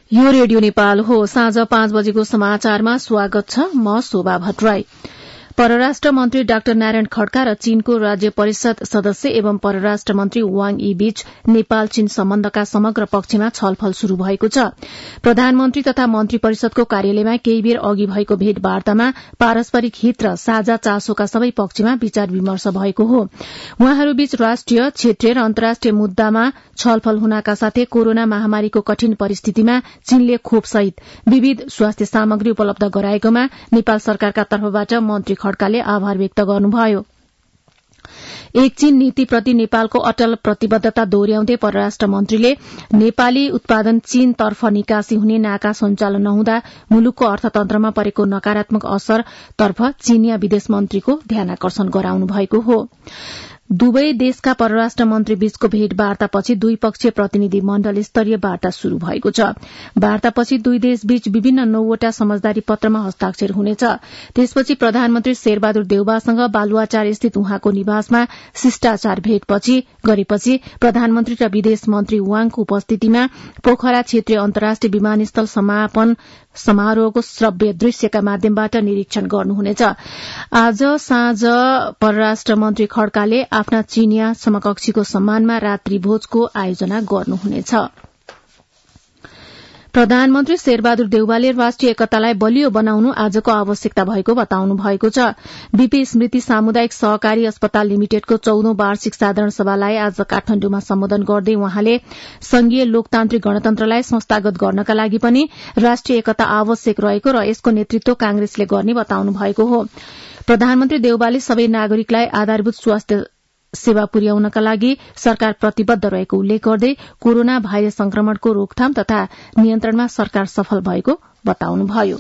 यो रेडियो नेपाल हो। साँझ 5 बजेको समाचारमा स्वागत छ। म शोभा भट्टराई। परराष्ट्र मन्त्री डाक्टर नारायण खड्का र चीनको राज्य परिषद सदस्य एवं परराष्ट्र मन्त्री वाङ यी बीच नेपाल चीन सम्बन्धका समग्र पक्षमा छलफल शुरू भएको छ। प्रधानमन्त्री तथा मन्त्री परिषदको कार्यालयमा केही बेर अघि भएको भेटवार्तामा पारस्परिक हित र साझा चासोका सबै पक्षमा विचार विमर्श भएको हो। उहाँहरूबीच राष्ट्रिय, क्षेत्रीय र अन्तर्राष्ट्रिय मुद्दामा छलफल हुनका साथै कोरोना महामारीको कठिन परिस्थितिमा चीनले खोपसहित विविध स्वास्थ्य सामग्री उपलब्ध गराएकोमा नेपाल सरकारका तर्फबाट मन्त्री खड्काले आभार व्यक्त गर्नुभयो। एक चीन नीतिप्रति नेपालको अटल प्रतिबद्धता दोहोर्याउँदै परराष्ट्र मन्त्रीले नेपाली उत्पादन चीनतर्फ निकासी हुने नाका सञ्चालन नहुँदा मुलुकको अर्थतन्त्रमा परेको नकारात्मक असरतर्फ चीनिया विदेश मन्त्रीको ध्यानाकर्षण गराउनु भएको हो। दुवै देशका परराष्ट्र मन्त्री बीचको भेटवार्तापछि द्विपक्षीय प्रतिनिधि मण्डल स्तरीय वार्ता शुरू भएको छ। वार्तापछि दुई देशबीच विभिन्न 9वटा समझदारी पत्रमा हस्ताक्षर हुनेछ। त्यसपछि प्रधानमन्त्री शेरबहादुर देउवासँग बालुवाचार स्थित उहाँको निवासमा शिष्टाचार भेट गरेपछि प्रधानमन्त्री र विदेश मन्त्री वाङको उपस्थितिमा पोखरा क्षेत्रीय अन्तर्राष्ट्रिय विमानस्थल समापन समारोहको श्रव्य दृश्यका माध्यमबाट निरीक्षण गर्नुहुनेछ। आज साँझ परराष्ट्र मन्त्री खड्काले आफ्ना चीनिया समकक्षीको सम्मानमा रात्रि भोजको आयोजना गर्नुहुनेछ। प्रधानमन्त्री शेरबहादुर देउवाले राष्ट्रिय एकतालाई बलियो बनाउनु आजको आवश्यकता भएको बताउनु भएको छ। बीपी स्मृति सामुदायिक सहकारी अस्पताल लिमिटेडको 14औं वार्षिक साधारण सभालाई आज काठमाडौँमा सम्बोधन गर्दै उहाँले संघीय लोकतान्त्रिक गणतन्त्रलाई संस्थागत गर्नका लागि पनि राष्ट्रिय एकता आवश्यक रहेको र यसको नेतृत्व कांग्रेसले गर्ने बताउनु भएको हो। प्रधानमन्त्री देउवाले सबै नागरिकलाई आधारभूत स्वास्थ्य सेवा पुर्याउनका लागि सरकार प्रतिबद्ध रहेको उल्लेख गर्दै कोरोना भाइरस संक्रमणको रोकथाम तथा नियन्त्रणमा सरकार सफल भएको बताउनुभयो।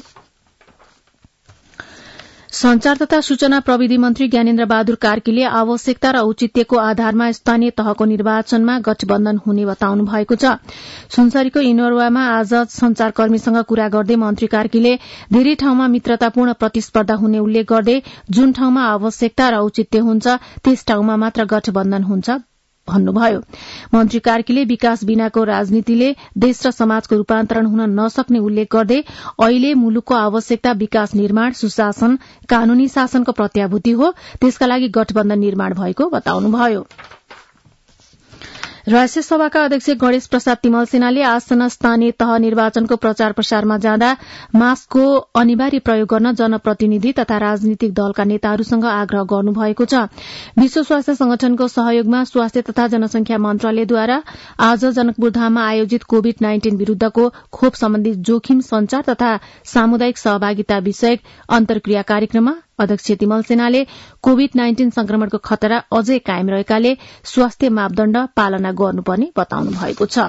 संचार तथा सूचना प्रविधि मन्त्री ज्ञानेन्द्र बहादुर कार्कीले आवश्यकता र औचित्यको आधारमा स्थानीय तहको निर्वाचनमा गठबन्धन हुने बताउनु भएको छ। सुनसरीको इनोरवामा आज संचारकर्मीसँग कुरा गर्दै मन्त्री कार्कीले धेरै ठाउँमा मित्रतापूर्ण प्रतिस्पर्धा हुने उल्लेख गर्दै जुन ठाउँमा आवश्यकता र औचित्य हुन्छ त्यस ठाउँमा मात्र गठबन्धन हुन्छ भन्नुभयो। मन्त्री कार्कीले विकास बिनाको राजनीतिले देश र समाजको रूपान्तरण हुन नसक्ने उल्लेख गर्दै अहिले मुलुकको आवश्यकता विकास निर्माण, सुशासन, कानूनी शासनको प्रत्याभूति हो, त्यसका लागि गठबन्धन निर्माण भएको बताउनुभयो। राष्ट्रिय सभाका अध्यक्ष गणेश प्रसाद तिमल सेनाले आसन स्थानीय तह निर्वाचनको प्रचार प्रसारमा जाँदा मास्कको अनिवार्य प्रयोग गर्न जनप्रतिनिधि तथा राजनीतिक दलका नेताहरूसँग आग्रह गर्नुभएको छ। विश्व स्वास्थ्य संगठनको सहयोगमा स्वास्थ्य तथा जनसंख्या मन्त्रालयद्वारा आज जनकपुरधाममा आयोजित कोविड-19 विरूद्धको खोप सम्बन्धी जोखिम संचार तथा सामुदायिक सहभागिता विषयक अन्तर्क्रिया कार्यक्रममा अध्यक्ष तिमल सेनाले कोविड-19 संक्रमणको खतरा अझै कायम रहेकाले स्वास्थ्य मापदण्ड पालना गर्नुपर्ने बताउनु भएको छ।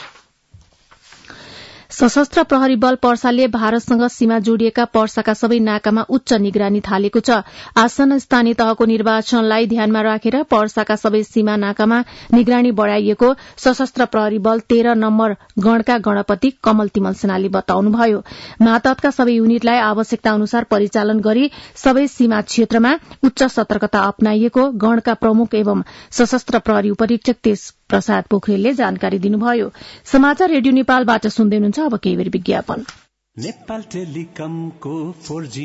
सशस्त्र प्रहरी बल पर्साले भारतसँग सीमा जोडिएका पर्साका सबै नाकामा उच्च निगरानी थालेको छ। आसन स्थानीय तहको निर्वाचनलाई ध्यानमा राखेर पर्साका सबै सीमा नाकामा निगरानी बढ़ाइएको सशस्त्र प्रहरी बल 13 नम्बर गणका गणपति कमल तिमल सेनाले बताउनुभयो। मातहतका सबै युनिटलाई आवश्यकता अनुसार परिचालन गरी सबै सीमा क्षेत्रमा उच्च सतर्कता अपनाइएको गणका प्रमुख एवं सशस्त्र प्रहरी उपरीक्षक तेज प्रसाद पोखरेलले जानकारी दिनुभयो। समाचार रेडियो नेपालबाट सुन्दै हुनुहुन्छ। अब केही बेर विज्ञापन। नेपाल टेलिकमको 4G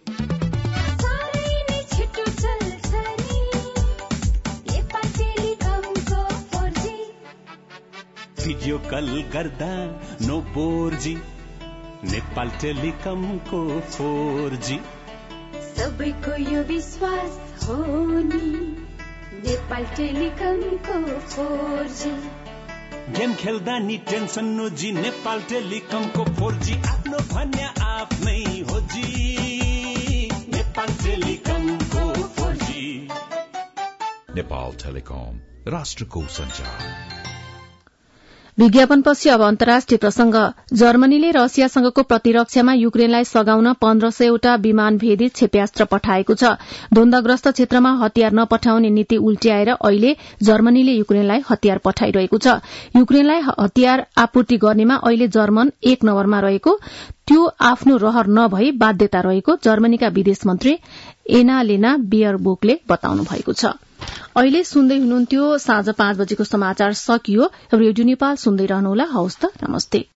भिडियो कल गर्दा नो बोर्जी। नेपाल टेलिकमको 4G सबैको यो विश्वास हो नि। नेपाल टेलिकमको 4G गेम खेल्दा नि टेन्सन नोजी। नेपाल टेलिकमको 4G आफ्नो भन्या आफ्नै हो जी। नेपाल टेलिकमको 4G। नेपाल टेलिकम राष्ट्रको सञ्चार। विज्ञापनपछि अब अन्तर्राष्ट्रिय प्रसंग। जर्मनीले रसियासँगको प्रतिरक्षामा युक्रेनलाई सघाउन 1500वटा विमानभेदी क्षेप्यास्त्र पठाएको छ। द्वन्द्वग्रस्त क्षेत्रमा हतियार नपठाउने नीति उल्ट्याएर अहिले जर्मनीले युक्रेनलाई हतियार पठाइरहेको छ। युक्रेनलाई हतियार आपूर्ति गर्नेमा अहिले जर्मन 1 नम्बरमा रहेको, त्यो आफ्नो रहर नभई बाध्यता रहेको जर्मनीका विदेश मन्त्री एनालेना बियरबोकले बताउनु भएको छ। अहिले सुन्दै हुनुहुन्थ्यो साँझ 5 बजेको समाचार सकियो। रेडियो नेपाल सुन्दै रहनुहोला। हवस् त, नमस्ते।